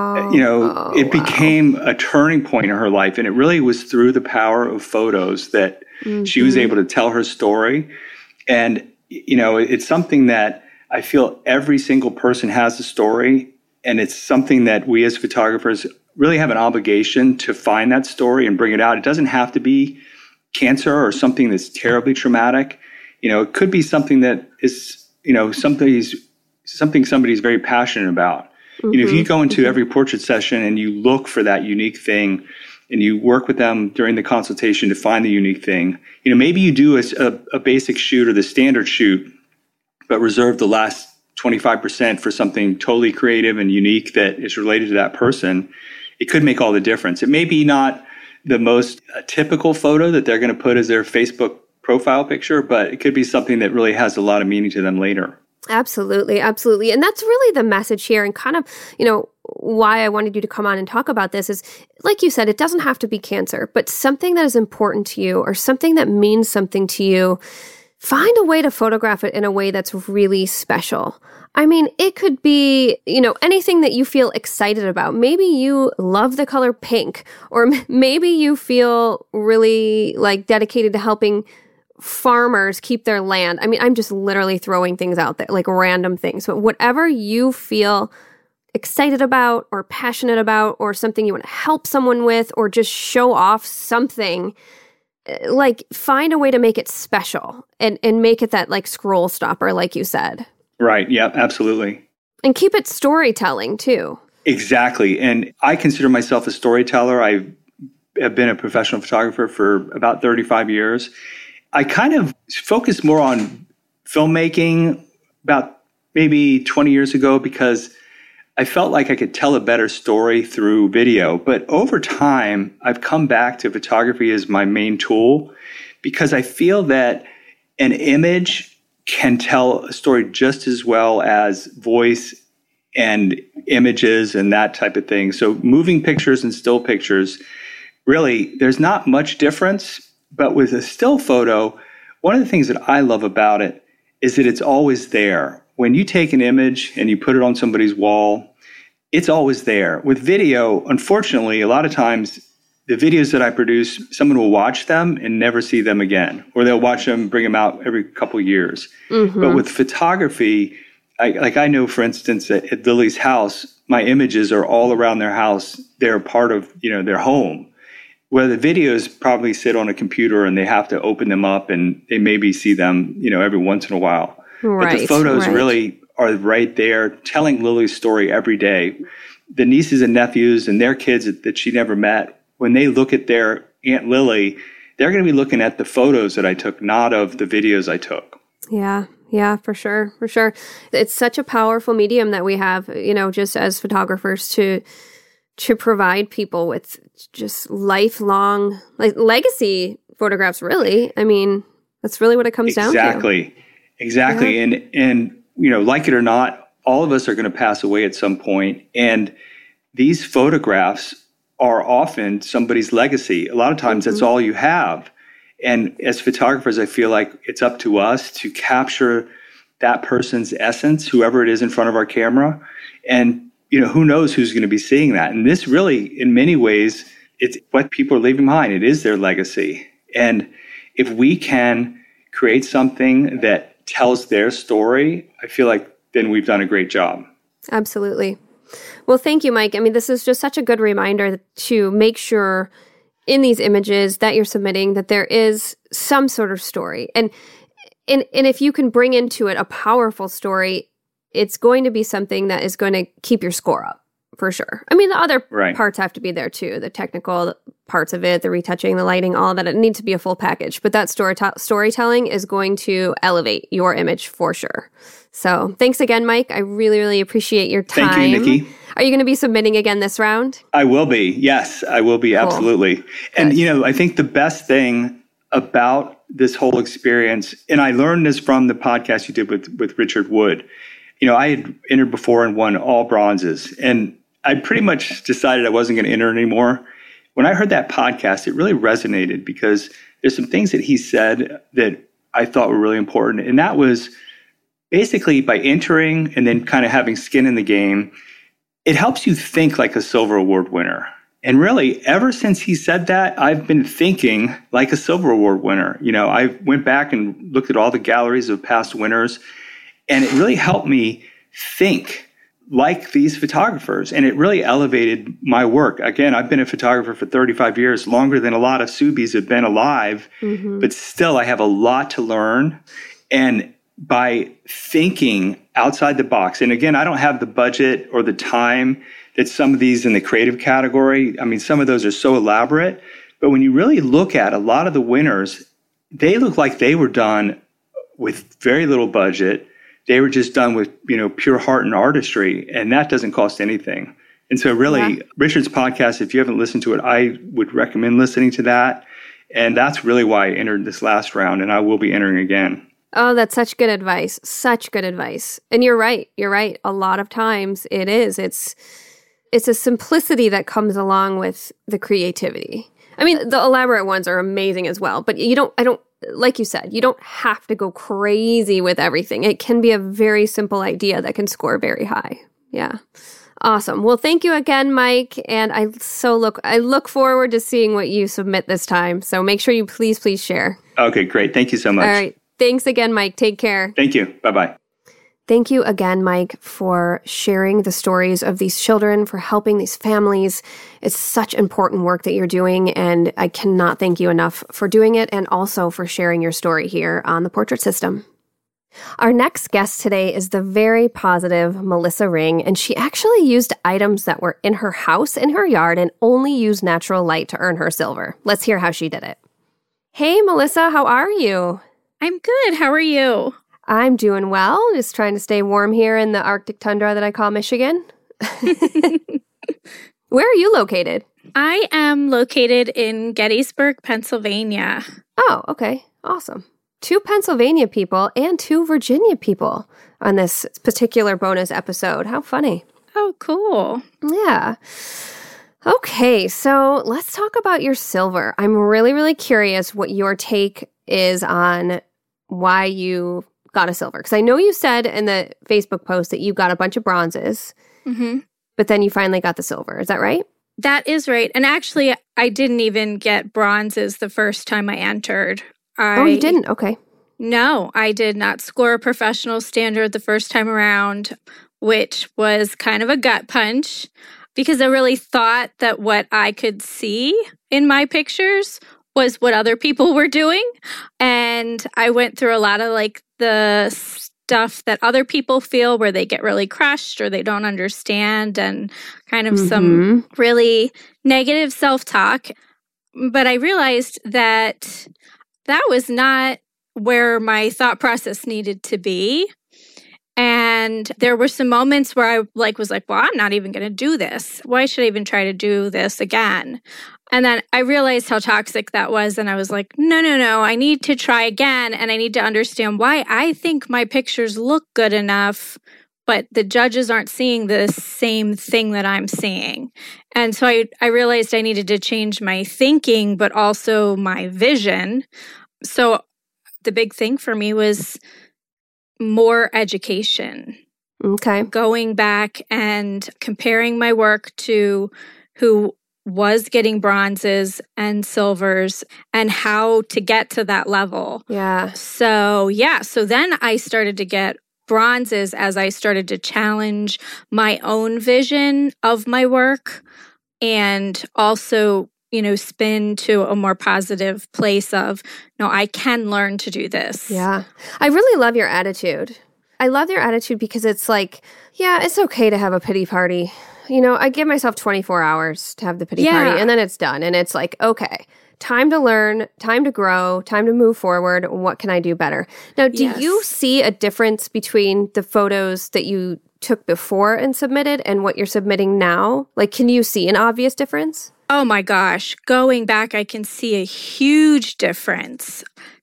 it became a turning point in her life. And it really was through the power of photos that she was able to tell her story. And, it's something that I feel every single person has a story. And it's something that we as photographers really have an obligation to find that story and bring it out. It doesn't have to be cancer or something that's terribly traumatic. It could be something that is, something somebody's very passionate about. If you go into every portrait session and you look for that unique thing and you work with them during the consultation to find the unique thing, maybe you do a basic shoot or the standard shoot, but reserve the last 25% for something totally creative and unique that is related to that person. It could make all the difference. It may be not the most typical photo that they're going to put as their Facebook profile picture, but it could be something that really has a lot of meaning to them later. Absolutely. Absolutely. And that's really the message here, and kind of, why I wanted you to come on and talk about this is, like you said, it doesn't have to be cancer, but something that is important to you or something that means something to you. Find a way to photograph it in a way that's really special. I mean, it could be, anything that you feel excited about. Maybe you love the color pink, or maybe you feel really dedicated to helping farmers keep their land. I mean, I'm just literally throwing things out there, like random things. But whatever you feel excited about or passionate about, or something you want to help someone with, or just show off something, find a way to make it special and make it that scroll stopper, like you said. Right. Yeah, absolutely. And keep it storytelling too. Exactly. And I consider myself a storyteller. I have been a professional photographer for about 35 years. I kind of focus more on filmmaking about maybe 20 years ago because I felt like I could tell a better story through video. But over time, I've come back to photography as my main tool because I feel that an image can tell a story just as well as voice and images and that type of thing. So moving pictures and still pictures, really, there's not much difference. But with a still photo, one of the things that I love about it is that it's always there. When you take an image and you put it on somebody's wall, it's always there. With video, unfortunately, a lot of times the videos that I produce, someone will watch them and never see them again, or they'll watch them, bring them out every couple of years. Mm-hmm. But with photography, I know, for instance, at Lily's house, my images are all around their house. They're part of, their home. Where the videos probably sit on a computer and they have to open them up and they maybe see them, every once in a while. Right, but the photos really are right there telling Lily's story every day. The nieces and nephews and their kids that she never met, when they look at their Aunt Lily, they're going to be looking at the photos that I took, not of the videos I took. Yeah, for sure. It's such a powerful medium that we have, just as photographers to provide people with just lifelong, legacy photographs, really. I mean, that's really what it comes down to. Exactly. Yeah. And like it or not, all of us are going to pass away at some point. And these photographs are often somebody's legacy. A lot of times that's all you have. And as photographers, I feel like it's up to us to capture that person's essence, whoever it is in front of our camera. And who knows who's going to be seeing that? And this really, in many ways, it's what people are leaving behind. It is their legacy. And if we can create something that tells their story, I feel like then we've done a great job. Absolutely. Well, thank you, Mike. I mean, this is just such a good reminder to make sure in these images that you're submitting that there is some sort of story. And if you can bring into it a powerful story, it's going to be something that is going to keep your score up, for sure. I mean, the other parts have to be there too, the technical parts of it, the retouching, the lighting, all of that. It needs to be a full package. But that storytelling is going to elevate your image for sure. So thanks again, Mike. I really, really appreciate your time. Thank you, Nikki. Are you going to be submitting again this round? I will be. Yes, I will be. Cool. Absolutely. Good. And, I think the best thing about this whole experience, and I learned this from the podcast you did with Richard Wood. I had entered before and won all bronzes, and I pretty much decided I wasn't going to enter anymore. When I heard that podcast, it really resonated because there's some things that he said that I thought were really important. And that was basically by entering and then kind of having skin in the game, it helps you think like a Silver Award winner. And really, ever since he said that, I've been thinking like a Silver Award winner. I went back and looked at all the galleries of past winners, and it really helped me think like these photographers. And it really elevated my work. Again, I've been a photographer for 35 years, longer than a lot of Subies have been alive. Mm-hmm. But still, I have a lot to learn. And by thinking outside the box, and again, I don't have the budget or the time that some of these in the creative category, I mean, some of those are so elaborate. But when you really look at a lot of the winners, they look like they were done with very little budget. They were just done with, pure heart and artistry, and that doesn't cost anything. And so really, Richard's podcast, if you haven't listened to it, I would recommend listening to that. And that's really why I entered this last round, and I will be entering again. Oh, that's such good advice. Such good advice. And you're right. A lot of times it is. It's a simplicity that comes along with the creativity. I mean, the elaborate ones are amazing as well, but like you said, you don't have to go crazy with everything. It can be a very simple idea that can score very high. Yeah. Awesome. Well, thank you again, Mike. And I look forward to seeing what you submit this time. So make sure you please share. Okay, great. Thank you so much. All right. Thanks again, Mike. Take care. Thank you. Bye-bye. Thank you again, Mike, for sharing the stories of these children, for helping these families. It's such important work that you're doing, and I cannot thank you enough for doing it and also for sharing your story here on The Portrait System. Our next guest today is the very positive Melissa Ring, and she actually used items that were in her house, in her yard, and only used natural light to earn her silver. Let's hear how she did it. Hey, Melissa, how are you? I'm good. How are you? I'm doing well, just trying to stay warm here in the Arctic tundra that I call Michigan. Where are you located? I am located in Gettysburg, Pennsylvania. Oh, okay. Awesome. 2 Pennsylvania people and 2 Virginia people on this particular bonus episode. How funny. Oh, cool. Yeah. Okay, so let's talk about your silver. I'm really, really curious what your take is on why you got a silver. Because I know you said in the Facebook post that you got a bunch of bronzes, but then you finally got the silver. Is that right? That is right. And actually, I didn't even get bronzes the first time I entered. Oh, you didn't? Okay. No, I did not score a professional standard the first time around, which was kind of a gut punch because I really thought that what I could see in my pictures was what other people were doing. And I went through a lot of like the stuff that other people feel where they get really crushed or they don't understand and kind of some really negative self-talk. But I realized that that was not where my thought process needed to be. And there were some moments where I was like, well, I'm not even going to do this. Why should I even try to do this again? And then I realized how toxic that was. And I was like, no, I need to try again. And I need to understand why I think my pictures look good enough, but the judges aren't seeing the same thing that I'm seeing. And so I realized I needed to change my thinking, but also my vision. So the big thing for me was more education. Okay. Going back and comparing my work to who was getting bronzes and silvers and how to get to that level. Yeah. So then I started to get bronzes as I started to challenge my own vision of my work and also, spin to a more positive place of, no, I can learn to do this. Yeah. I really love your attitude. I love your attitude because it's like, yeah, it's okay to have a pity party. I give myself 24 hours to have the pity party and then it's done. And it's like, okay, time to learn, time to grow, time to move forward. What can I do better? Now, do you see a difference between the photos that you took before and submitted and what you're submitting now? Like, can you see an obvious difference? Oh my gosh. Going back, I can see a huge difference.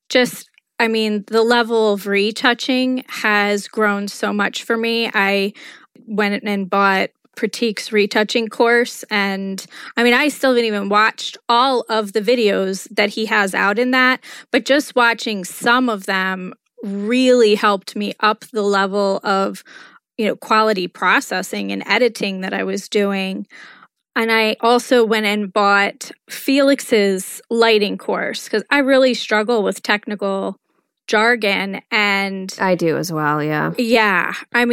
The level of retouching has grown so much for me. I went and bought Pratik's retouching course. And I still haven't even watched all of the videos that he has out in that, but just watching some of them really helped me up the level of, quality processing and editing that I was doing. And I also went and bought Felix's lighting course because I really struggle with technical jargon, and I do as well. Yeah. Yeah.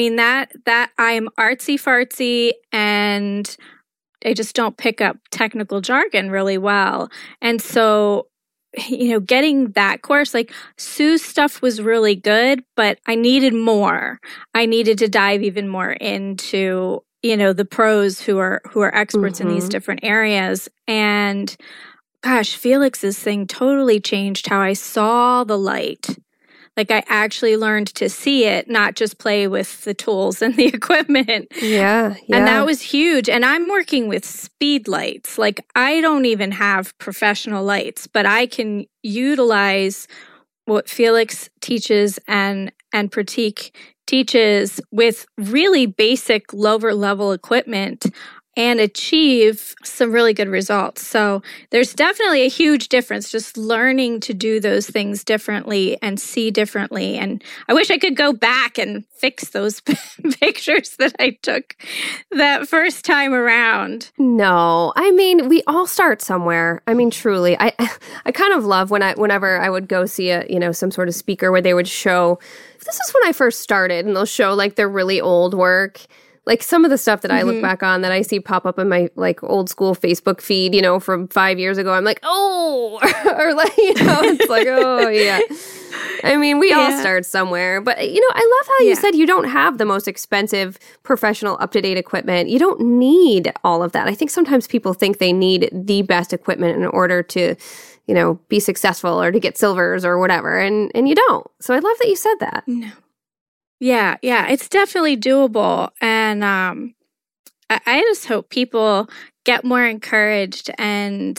That I'm artsy fartsy and I just don't pick up technical jargon really well. And so, getting that course, like Sue's stuff was really good, but I needed more. I needed to dive even more into, the pros who are experts in these different areas. And gosh, Felix's thing totally changed how I saw the light. Like I actually learned to see it, not just play with the tools and the equipment. Yeah. And that was huge. And I'm working with speed lights. Like I don't even have professional lights, but I can utilize what Felix teaches and Pratik teaches with really basic lower level equipment and achieve some really good results. So there's definitely a huge difference just learning to do those things differently and see differently. And I wish I could go back and fix those pictures that I took that first time around. No, we all start somewhere. Truly. I kind of love whenever I would go see some sort of speaker where they would show, this is when I first started, and they'll show like their really old work. Like some of the stuff that I look back on that I see pop up in my like old school Facebook feed, from 5 years ago, I'm like, oh, or like, it's like, oh yeah. We all start somewhere, but I love how you said you don't have the most expensive professional up-to-date equipment. You don't need all of that. I think sometimes people think they need the best equipment in order to, be successful or to get silvers or whatever. And you don't. So I love that you said that. No. Yeah, it's definitely doable. And I just hope people get more encouraged and,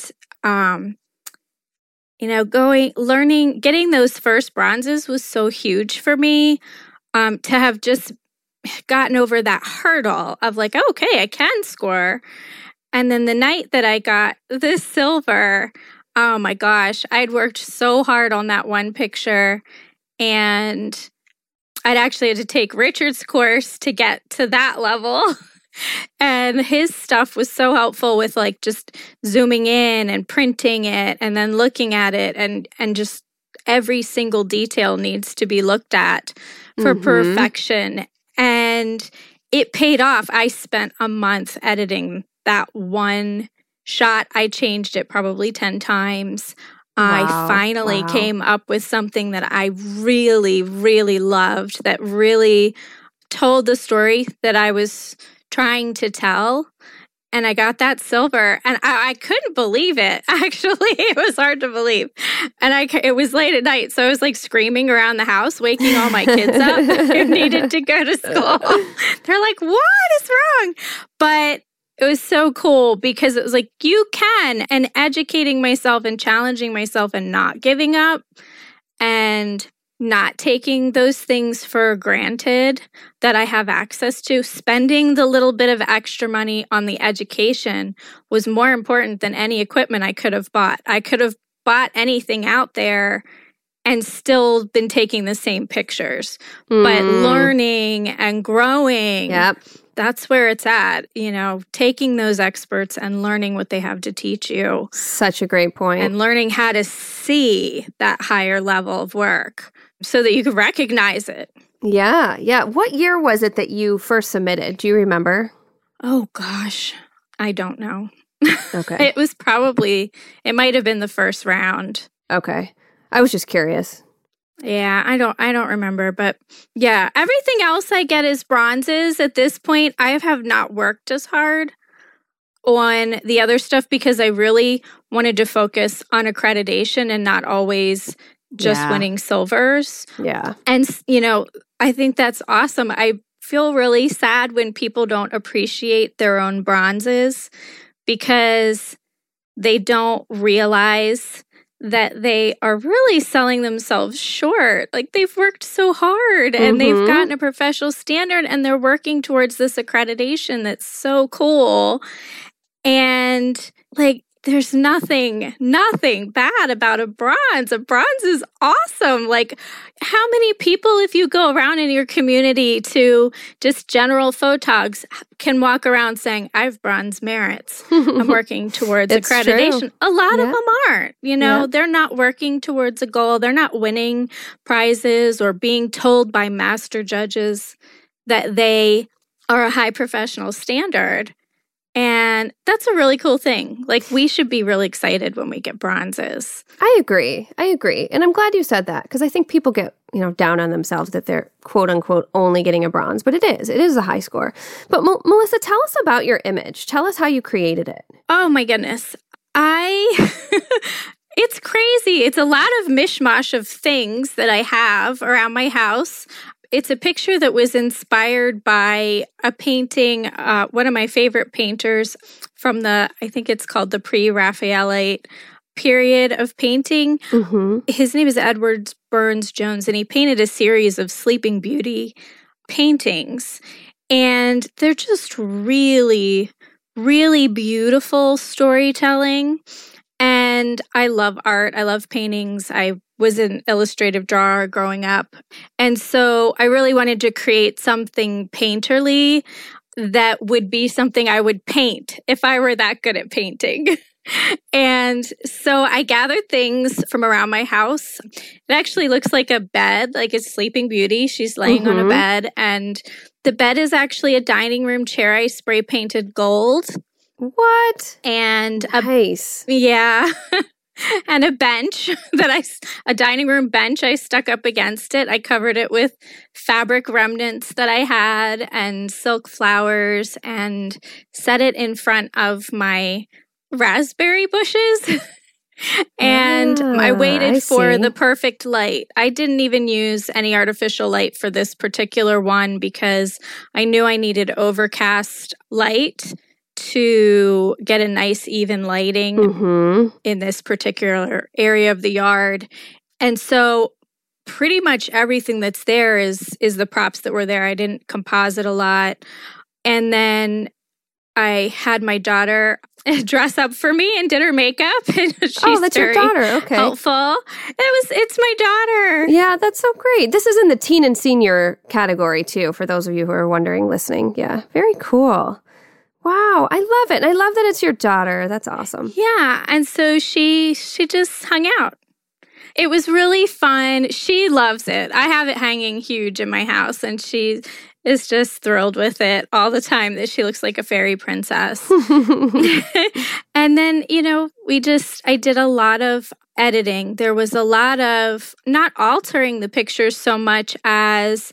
getting those first bronzes was so huge for me, to have just gotten over that hurdle of like, oh, okay, I can score. And then the night that I got the silver, oh my gosh, I'd worked so hard on that one picture, and I'd actually had to take Richard's course to get to that level. And his stuff was so helpful with like just zooming in and printing it and then looking at it, and just every single detail needs to be looked at for perfection. And it paid off. I spent a month editing that one shot. I changed it probably 10 times. I finally came up with something that I really, really loved, that really told the story that I was trying to tell. And I got that silver, and I couldn't believe it. Actually, it was hard to believe. And it was late at night, so I was like screaming around the house, waking all my kids up who needed to go to school. They're like, what is wrong? But it was so cool because it was like, you can, and educating myself and challenging myself and not giving up and not taking those things for granted that I have access to. Spending the little bit of extra money on the education was more important than any equipment I could have bought. I could have bought anything out there and still been taking the same pictures. But learning and growing, that's where it's at, taking those experts and learning what they have to teach you. Such a great point. And learning how to see that higher level of work so that you can recognize it. Yeah. What year was it that you first submitted? Do you remember? Oh, gosh. I don't know. Okay. It might have been the first round. Okay. I was just curious. Yeah, I don't remember, but yeah, everything else I get is bronzes at this point. I have not worked as hard on the other stuff because I really wanted to focus on accreditation and not always just winning silvers. Yeah. And, I think that's awesome. I feel really sad when people don't appreciate their own bronzes because they don't realize that they are really selling themselves short. Like they've worked so hard and they've gotten a professional standard and they're working towards this accreditation that's so cool. And like there's nothing bad about a bronze. A bronze is awesome. Like how many people, if you go around in your community to just general photogs, can walk around saying, I have bronze merits. I'm working towards accreditation. True. A lot of them aren't, they're not working towards a goal. They're not winning prizes or being told by master judges that they are a high professional standard. And that's a really cool thing. Like, we should be really excited when we get bronzes. I agree. And I'm glad you said that because I think people get, down on themselves that they're quote unquote only getting a bronze, but it is a high score. But Melissa, tell us about your image. Tell us how you created it. Oh my goodness. It's crazy. It's a lot of mishmash of things that I have around my house. It's a picture that was inspired by a painting, one of my favorite painters from I think it's called the pre-Raphaelite period of painting. His name is Edward Burns Jones, and he painted a series of Sleeping Beauty paintings. And they're just really, really beautiful storytelling. And I love art. I love paintings. I was an illustrative drawer growing up. And so I really wanted to create something painterly that would be something I would paint if I were that good at painting. And so I gathered things from around my house. It actually looks like a bed, like a Sleeping Beauty. She's laying on a bed. And the bed is actually a dining room chair I spray painted gold. What? And nice. Yeah. And a bench a dining room bench I stuck up against it. I covered it with fabric remnants that I had and silk flowers and set it in front of my raspberry bushes. And I waited for see. the perfect light. I didn't even use any artificial light for this particular one because I knew I needed overcast light to get a nice even lighting in this particular area of the yard. And so pretty much everything that's there is the props that were there. I didn't composite a lot. And then I had my daughter dress up for me and did her makeup. And she's that's your daughter. Okay. helpful. It's my daughter. Yeah, that's so great. This is in the teen and senior category too, for those of you who are wondering, listening. Yeah, very cool. Wow, I love it. And I love that it's your daughter. That's awesome. Yeah, and so she just hung out. It was really fun. She loves it. I have it hanging huge in my house, and she is just thrilled with it all the time that she looks like a fairy princess. And then, I did a lot of editing. There was a lot of not altering the pictures so much as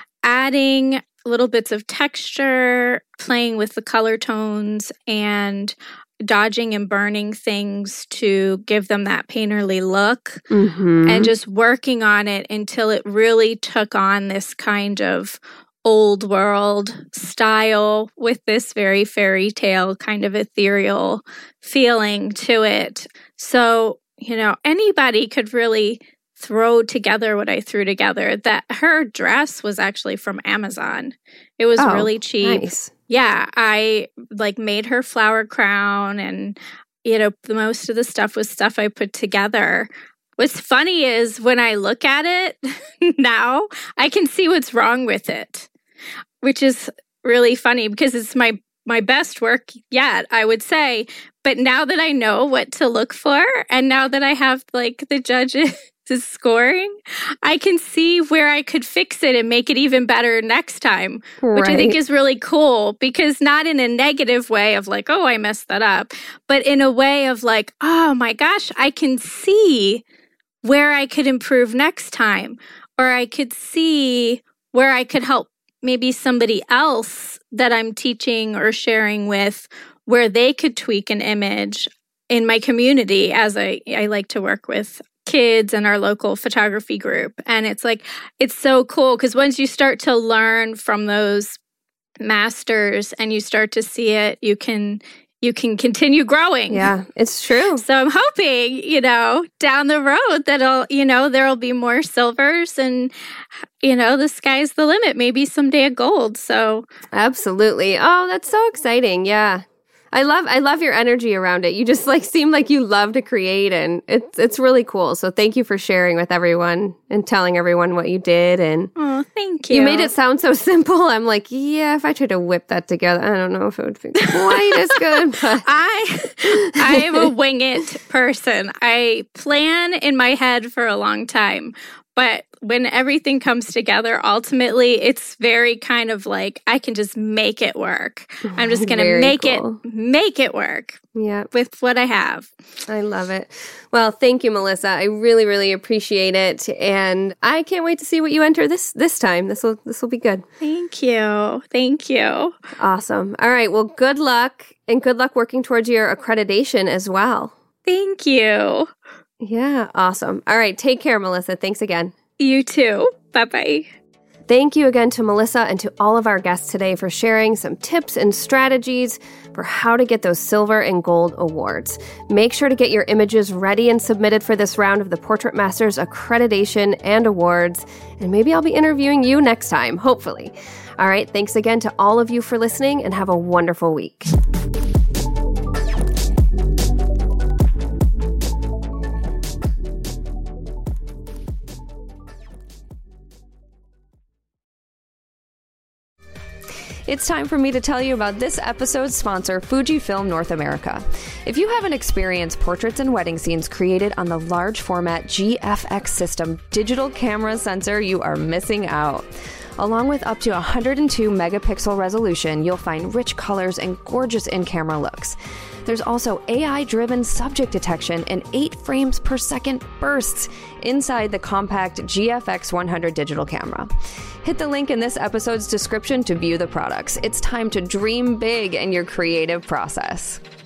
adding little bits of texture, playing with the color tones, and dodging and burning things to give them that painterly look, and just working on it until it really took on this kind of old world style with this very fairy tale kind of ethereal feeling to it. So, anybody could really throw together what I threw together. That her dress was actually from Amazon. It was really cheap. Nice. Yeah, I made her flower crown, and most of the stuff was stuff I put together. What's funny is when I look at it now, I can see what's wrong with it, which is really funny because it's my best work yet, I would say. But now that I know what to look for, and now that I have the judges scoring, I can see where I could fix it and make it even better next time, which I think is really cool, because not in a negative way of oh, I messed that up, but in a way of oh my gosh, I can see where I could improve next time, or I could see where I could help maybe somebody else that I'm teaching or sharing with, where they could tweak an image in my community, as I like to work with kids and our local photography group. And it's so cool because once you start to learn from those masters and you start to see it, you can continue growing. Yeah, it's true. So I'm hoping, down the road that'll, there'll be more silvers, and, the sky's the limit, maybe someday a gold. So absolutely. Oh, that's so exciting. Yeah. I love your energy around it. You just seem like you love to create, and it's really cool. So thank you for sharing with everyone and telling everyone what you did. And oh, thank you. You made it sound so simple. I'm yeah, if I tried to whip that together, I don't know if it would be quite as good. But I am a wing it person. I plan in my head for a long time. But when everything comes together, ultimately, it's very kind of I can just make it work. I'm just going to make it work. Yeah, with what I have. I love it. Well, thank you, Melissa. I really, really appreciate it, and I can't wait to see what you enter this time. This will be good. Thank you. Awesome. All right. Well, good luck, and good luck working towards your accreditation as well. Thank you. Yeah, awesome. All right, take care, Melissa. Thanks again. You too. Bye-bye. Thank you again to Melissa and to all of our guests today for sharing some tips and strategies for how to get those silver and gold awards. Make sure to get your images ready and submitted for this round of the Portrait Masters accreditation and awards, and maybe I'll be interviewing you next time, hopefully. All right, thanks again to all of you for listening, and have a wonderful week. It's time for me to tell you about this episode's sponsor, Fujifilm North America. If you haven't experienced portraits and wedding scenes created on the large format GFX system digital camera sensor, you are missing out. Along with up to 102 megapixel resolution, you'll find rich colors and gorgeous in-camera looks. There's also AI-driven subject detection and 8 frames per second bursts inside the compact GFX 100 digital camera. Hit the link in this episode's description to view the products. It's time to dream big in your creative process.